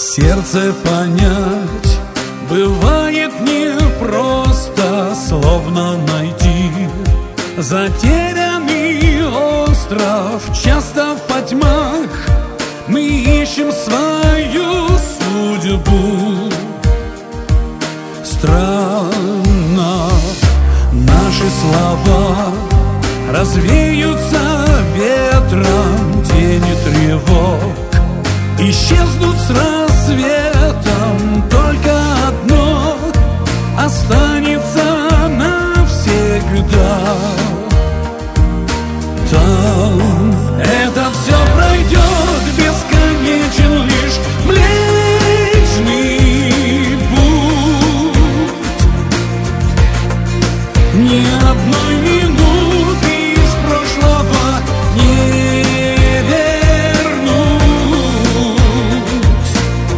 Сердце понять бывает непросто, словно найти затерянный остров. Часто в потьмах мы ищем свою судьбу. Странно, наши слова развеются ветром, тени тревог исчезнут с рассветом. Только одно останется навсегда. Там это все пройдет, бесконечен лишь Млечный Путь. Ни одной минуты из прошлого не вернуть.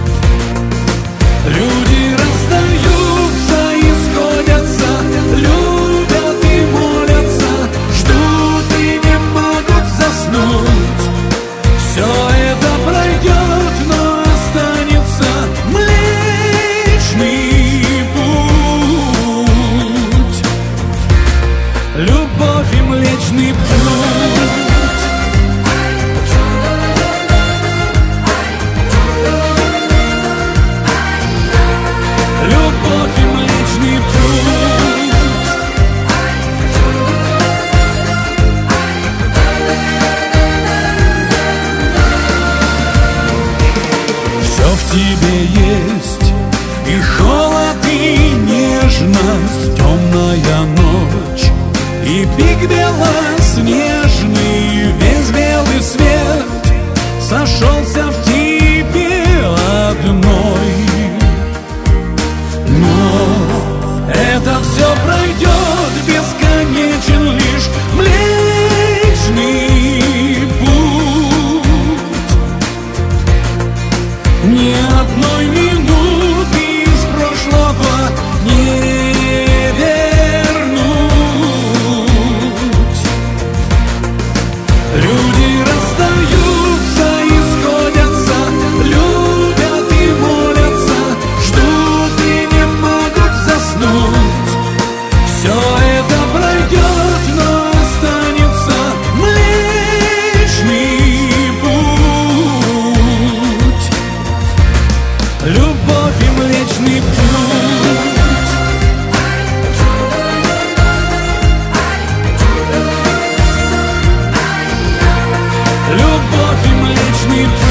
Люди расстаются и сходятся, любят и молятся, ждут и не могут заснуть. Все это пройдет, но останется Млечный Путь. Любовь и Млечный Путь. Любовь и Млечный Путь. Все в тебе есть, и холод, и нежность, темная ночь, и пик белоснежный. Весь белый свет сошелся в тебе одной. Но это все пройдет, бесконечен лишь Млечный Путь. Ни одной минуты из прошлого не вернуть. Люди расстаются и сходятся, любят и молятся, ждут и не могут заснуть. Все это пройдет, но останется Млечный Путь. Любовь и Млечный Путь. Любовь и Млечный Путь.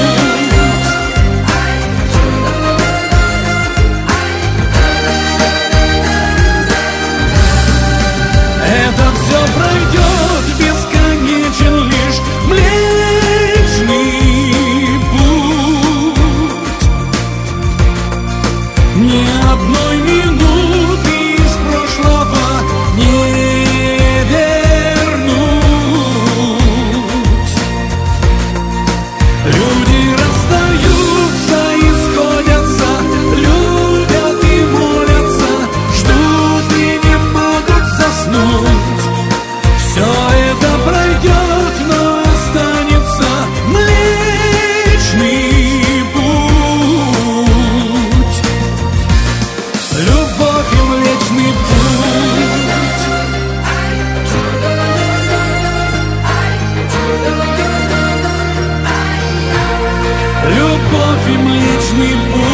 Это все пройдет, бесконечен лишь Млечный Путь. Ни одной минуты из прошлого не вернуть. Люди расстаются и сходятся, любят и молятся, ждут и не могут заснуть. Все это пройдет, но останется Млечный Путь. Любовь и Млечный Путь. Любовь и Млечный Путь.